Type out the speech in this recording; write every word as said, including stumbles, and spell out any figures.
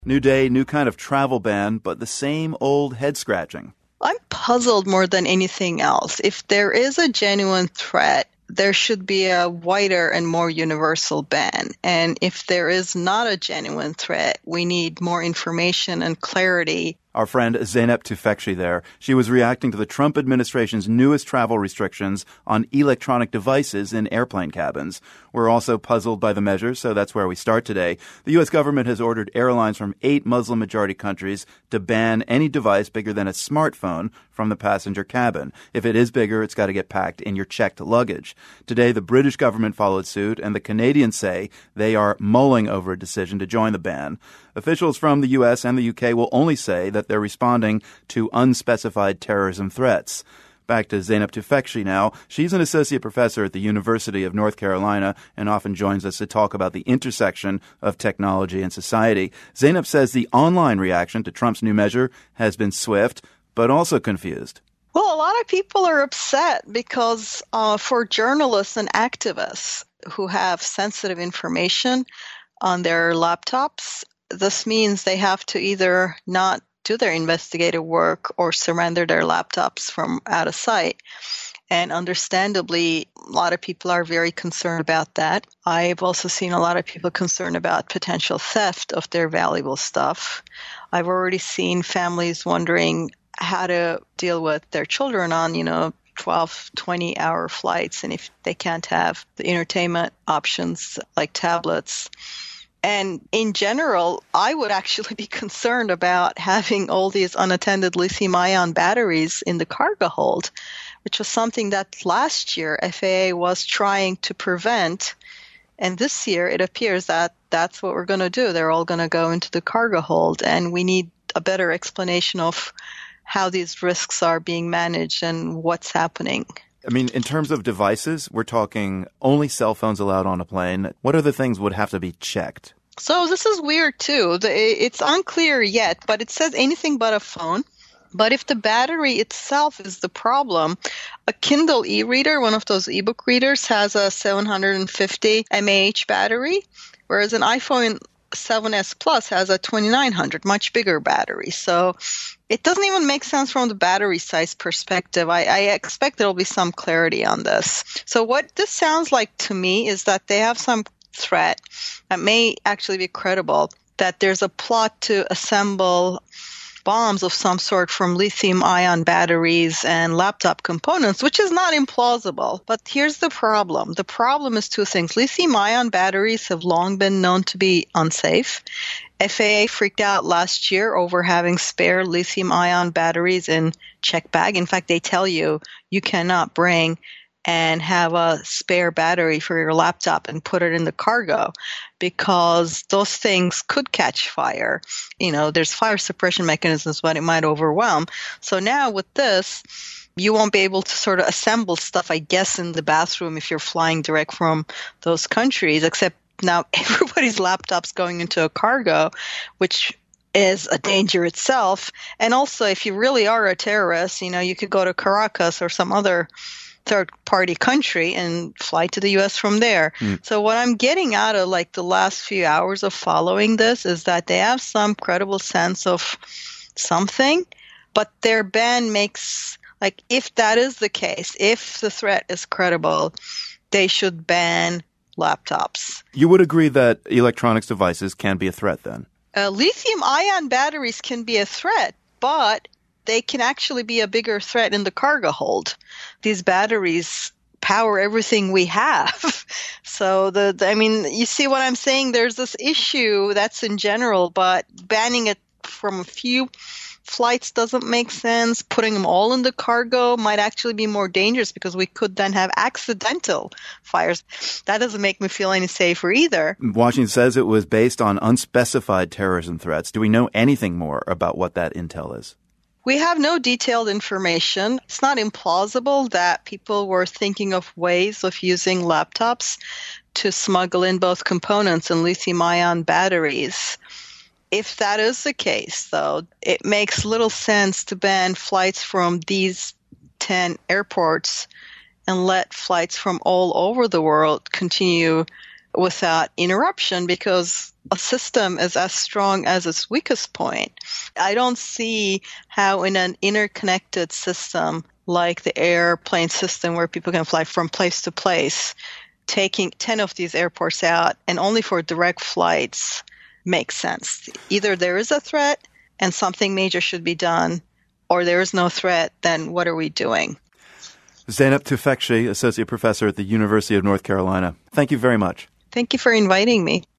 New day, new kind of travel ban, but the same old head-scratching. I'm puzzled more than anything else. If there is a genuine threat, there should be a wider and more universal ban. And if there is not a genuine threat, we need more information and clarity. Our friend Zeynep Tufekci there. She was reacting to the Trump administration's newest travel restrictions on electronic devices in airplane cabins. We're also puzzled by the measures, so that's where we start today. The U S government has ordered airlines from eight Muslim-majority countries to ban any device bigger than a smartphone from the passenger cabin. If it is bigger, it's got to get packed in your checked luggage. Today, the British government followed suit, and the Canadians say they are mulling over a decision to join the ban. Officials from the U S and the U K will only say that they're responding to unspecified terrorism threats. Back to Zeynep Tufekci now. She's an associate professor at the University of North Carolina and often joins us to talk about the intersection of technology and society. Zeynep says the online reaction to Trump's new measure has been swift, but also confused. Well, a lot of people are upset because uh, for journalists and activists who have sensitive information on their laptops, this means they have to either not do their investigative work or surrender their laptops from out of sight. And understandably, a lot of people are very concerned about that. I've also seen a lot of people concerned about potential theft of their valuable stuff. I've already seen families wondering how to deal with their children on, you know, twelve, twenty hour flights, and if they can't have the entertainment options like tablets. And in general, I would actually be concerned about having all these unattended lithium-ion batteries in the cargo hold, which was something that last year F A A was trying to prevent. And this year, it appears that that's what we're going to do. They're all going to go into the cargo hold, and we need a better explanation of how these risks are being managed and what's happening. I mean, in terms of devices, we're talking only cell phones allowed on a plane. What other things would have to be checked? So this is weird, too. It's unclear yet, but it says anything but a phone. But if the battery itself is the problem, a Kindle e-reader, one of those ebook readers, has a seven hundred fifty milliamp hour battery, whereas an iPhone seven S Plus has a twenty-nine hundred, much bigger battery. So it doesn't even make sense from the battery size perspective. I, I expect there will be some clarity on this. So what this sounds like to me is that they have some threat that may actually be credible, that there's a plot to assemble bombs of some sort from lithium-ion batteries and laptop components, which is not implausible. But here's the problem. The problem is two things. Lithium-ion batteries have long been known to be unsafe. F A A freaked out last year over having spare lithium-ion batteries in check bag. In fact, they tell you you cannot bring and have a spare battery for your laptop and put it in the cargo because those things could catch fire. You know, there's fire suppression mechanisms, but it might overwhelm. So now with this, you won't be able to sort of assemble stuff, I guess, in the bathroom if you're flying direct from those countries, except now everybody's laptop's going into a cargo, which is a danger itself. And also, if you really are a terrorist, you know, you could go to Caracas or some other third-party country and fly to the U S from there. Mm. So what I'm getting out of like the last few hours of following this is that they have some credible sense of something, but their ban makes, like, if that is the case, if the threat is credible, they should ban laptops. You would agree that electronics devices can be a threat then? Uh, lithium-ion batteries can be a threat, but they can actually be a bigger threat in the cargo hold. These batteries power everything we have. So, the, the I mean, you see what I'm saying? There's this issue that's in general, but banning it from a few flights doesn't make sense. Putting them all in the cargo might actually be more dangerous because we could then have accidental fires. That doesn't make me feel any safer either. Washington says it was based on unspecified terrorism threats. Do we know anything more about what that intel is? We have no detailed information. It's not implausible that people were thinking of ways of using laptops to smuggle in both components and lithium-ion batteries. If that is the case, though, it makes little sense to ban flights from these ten airports and let flights from all over the world continue without interruption because a system is as strong as its weakest point. I don't see how in an interconnected system like the airplane system where people can fly from place to place, taking ten of these airports out and only for direct flights makes sense. Either there is a threat and something major should be done, or there is no threat, then what are we doing? Zeynep Tufekci, Associate Professor at the University of North Carolina. Thank you very much. Thank you for inviting me.